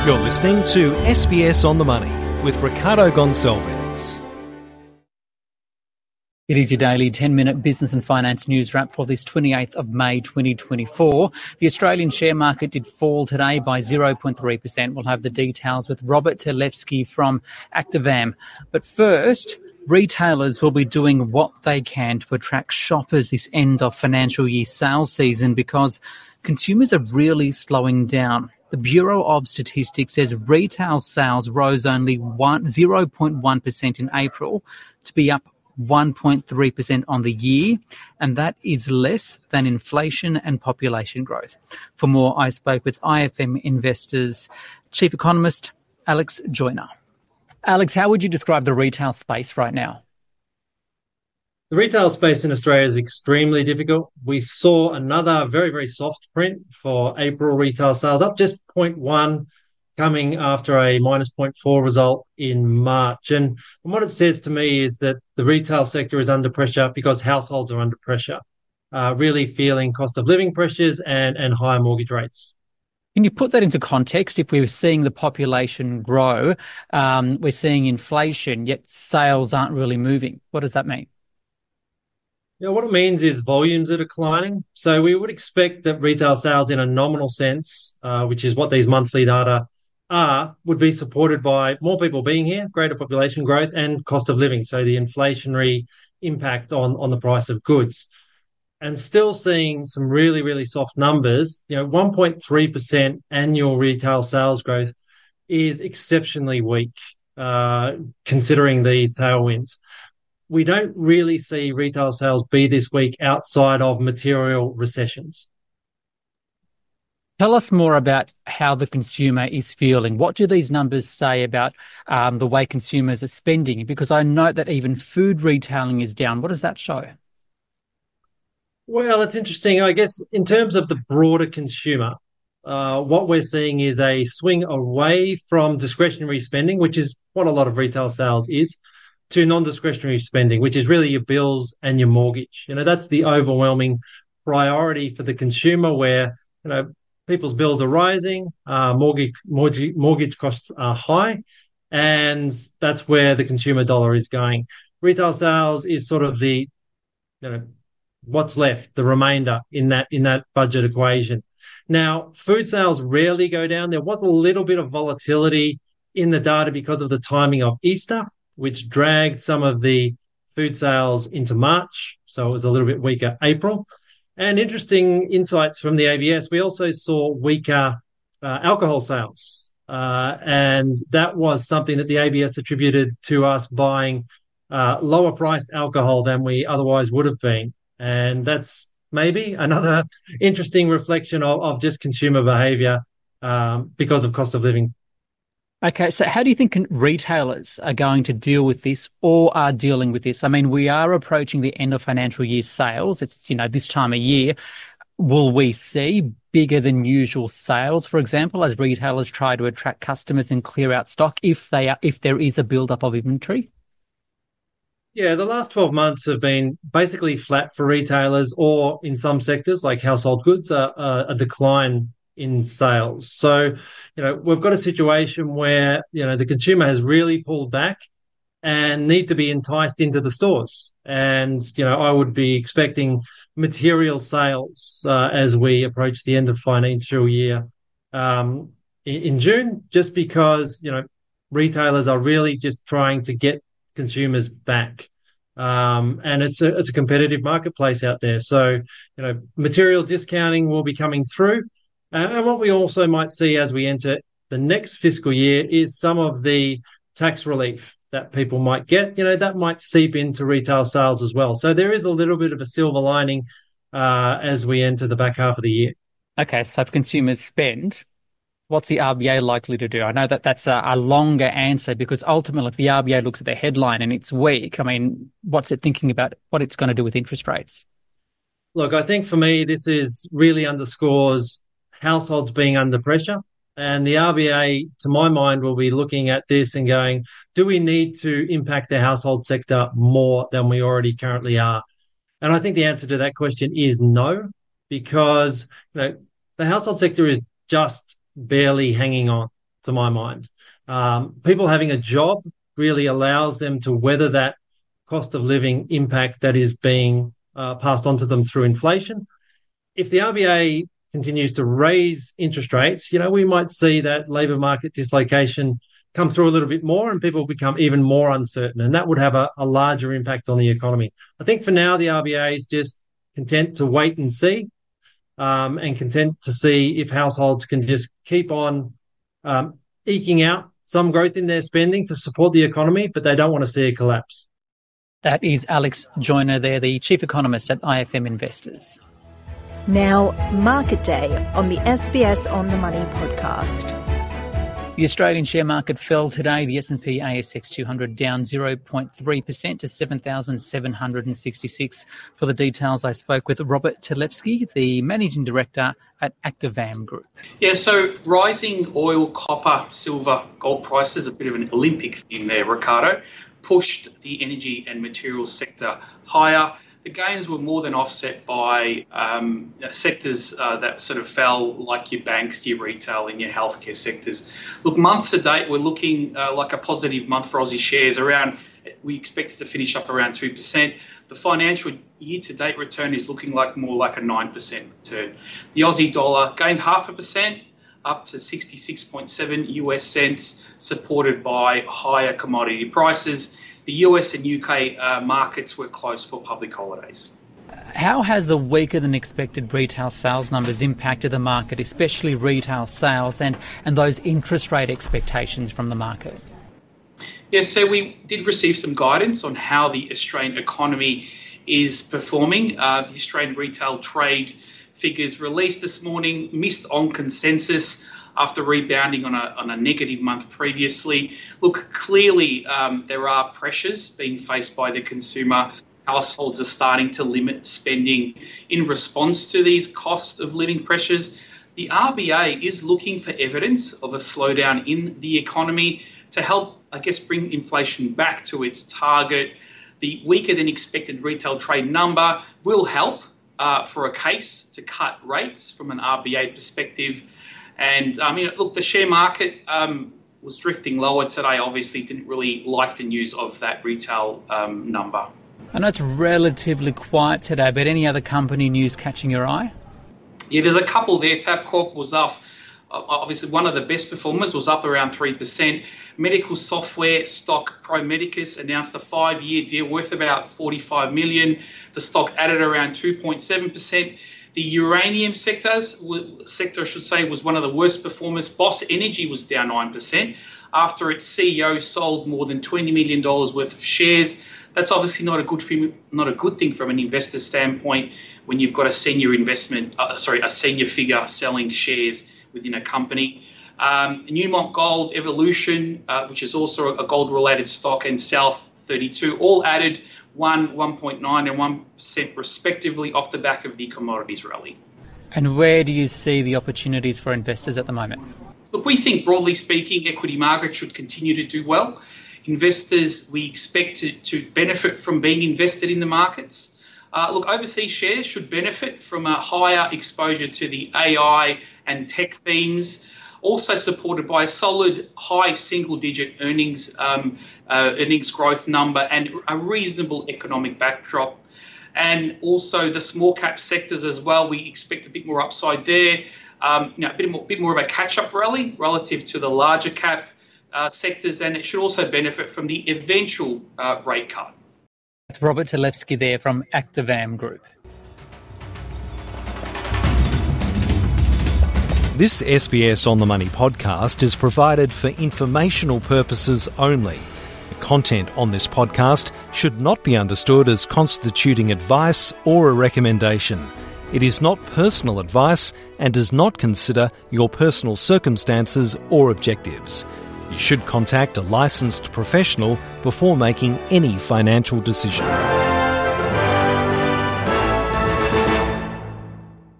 You're listening to SBS On The Money with Ricardo Gonçalves. It is your daily 10-minute business and finance news wrap for this 28th of May 2024. The Australian share market did fall today by 0.3%. We'll have the details with Robert Terlevsky from Activam. But first, retailers will be doing what they can to attract shoppers this end of financial year sales season because consumers are really slowing down. The Bureau of Statistics says retail sales rose only 0.1% in April to be up 1.3% on the year, and that is less than inflation and population growth. For more, I spoke with IFM Investors Chief Economist Alex Joyner. Alex, how would you describe the retail space right now? The retail space in Australia is extremely difficult. We saw another very, very soft print for April retail sales, up just 0.1, coming after a minus 0.4 result in March. And what it says to me is that the retail sector is under pressure because households are under pressure, really feeling cost of living pressures and higher mortgage rates. Can you put that into context? If we're seeing the population grow, we're seeing inflation, yet sales aren't really moving. What does that mean? Yeah, what it means is volumes are declining. So we would expect that retail sales in a nominal sense, which is what these monthly data are, would be supported by more people being here, greater population growth and cost of living. So the inflationary impact on the price of goods. And still seeing some really, really soft numbers. 1.3% annual retail sales growth is exceptionally weak, considering these tailwinds. We don't really see retail sales be this weak outside of material recessions. Tell us more about how the consumer is feeling. What do these numbers say about the way consumers are spending? Because I note that even food retailing is down. What does that show? Well, it's interesting. I guess in terms of the broader consumer, what we're seeing is a swing away from discretionary spending, which is what a lot of retail sales is, to non-discretionary spending, which is really your bills and your mortgage. That's the overwhelming priority for the consumer where, people's bills are rising, mortgage costs are high, and that's where the consumer dollar is going. Retail sales is sort of the, what's left, the remainder in that budget equation. Now, food sales rarely go down. There was a little bit of volatility in the data because of the timing of Easter, which dragged some of the food sales into March. So it was a little bit weaker April. And interesting insights from the ABS, we also saw weaker alcohol sales. And that was something that the ABS attributed to us buying lower priced alcohol than we otherwise would have been. And that's maybe another interesting reflection of just consumer behaviour because of cost of living. Okay, so how do you think retailers are going to deal with this or are dealing with this? I mean, we are approaching the end of financial year sales. It's, this time of year. Will we see bigger than usual sales, for example, as retailers try to attract customers and clear out stock if there is a build-up of inventory? Yeah, the last 12 months have been basically flat for retailers or in some sectors like household goods, a decline in sales. So, we've got a situation where, the consumer has really pulled back and need to be enticed into the stores. And, I would be expecting material sales as we approach the end of financial year in June, just because, retailers are really just trying to get consumers back. And it's a competitive marketplace out there. So, material discounting will be coming through. And what we also might see as we enter the next fiscal year is some of the tax relief that people might get, that might seep into retail sales as well. So there is a little bit of a silver lining as we enter the back half of the year. Okay, so if consumers spend, what's the RBA likely to do? I know that's a longer answer because ultimately if the RBA looks at the headline and it's weak, I mean, what's it thinking about what it's going to do with interest rates? Look, I think for me, this is really underscores households being under pressure. And the RBA, to my mind, will be looking at this and going, do we need to impact the household sector more than we already currently are? And I think the answer to that question is no, because the household sector is just barely hanging on. to my mind. People having a job really allows them to weather that cost of living impact that is being passed on to them through inflation. If the RBA continues to raise interest rates, we might see that labour market dislocation come through a little bit more and people become even more uncertain, and that would have a larger impact on the economy. I think for now the RBA is just content to wait and see, and content to see if households can just keep on eking out some growth in their spending to support the economy, but they don't want to see a collapse. That is Alex Joyner there, the Chief Economist at IFM Investors. Now, Market Day on the SBS On The Money podcast. The Australian share market fell today. The S&P ASX 200 down 0.3% to 7,766. For the details, I spoke with Robert Telefsky, the Managing Director at Activam Group. Yeah, so rising oil, copper, silver, gold prices, a bit of an Olympic theme there, Ricardo, pushed the energy and materials sector higher. The gains were more than offset by sectors that sort of fell, like your banks, your retail and your healthcare sectors. Look, month to date, we're looking like a positive month for Aussie shares. We expect it to finish up around 2%. The financial year-to-date return is looking more like a 9% return. The Aussie dollar gained 0.5%, up to 66.7 US cents, supported by higher commodity prices. The US and UK markets were closed for public holidays. How has the weaker than expected retail sales numbers impacted the market, especially retail sales and those interest rate expectations from the market? Yeah, so we did receive some guidance on how the Australian economy is performing. The Australian retail trade figures released this morning missed on consensus after rebounding on a negative month previously. Look, clearly there are pressures being faced by the consumer. Households are starting to limit spending in response to these cost of living pressures. The RBA is looking for evidence of a slowdown in the economy to help, bring inflation back to its target. The weaker than expected retail trade number will help for a case to cut rates from an RBA perspective. And the share market was drifting lower today. Obviously, didn't really like the news of that retail number. I know it's relatively quiet today, but any other company news catching your eye? Yeah, there's a couple there. Tabcorp was off. Obviously, one of the best performers was up around 3%. Medical software stock Pro Medicus announced a 5-year deal worth about $45 million. The stock added around 2.7%. The uranium sector, was one of the worst performers. Boss Energy was down 9% after its CEO sold more than $20 million worth of shares. That's obviously not a good thing from an investor standpoint when you've got a senior figure selling shares within a company. Newmont Gold, Evolution, which is also a gold-related stock, and South32 all added 1.9 and 1% respectively off the back of the commodities rally. And where do you see the opportunities for investors at the moment? Look, we think broadly speaking, equity markets should continue to do well. Investors, we expect to benefit from being invested in the markets. Overseas shares should benefit from a higher exposure to the AI and tech themes, also supported by a solid high single-digit earnings growth number and a reasonable economic backdrop. And also the small cap sectors as well, we expect a bit more upside there, a bit more of a catch-up rally relative to the larger cap sectors, and it should also benefit from the eventual rate cut. That's Robert Telefsky there from Activam Group. This SBS On The Money podcast is provided for informational purposes only. The content on this podcast should not be understood as constituting advice or a recommendation. It is not personal advice and does not consider your personal circumstances or objectives. You should contact a licensed professional before making any financial decision.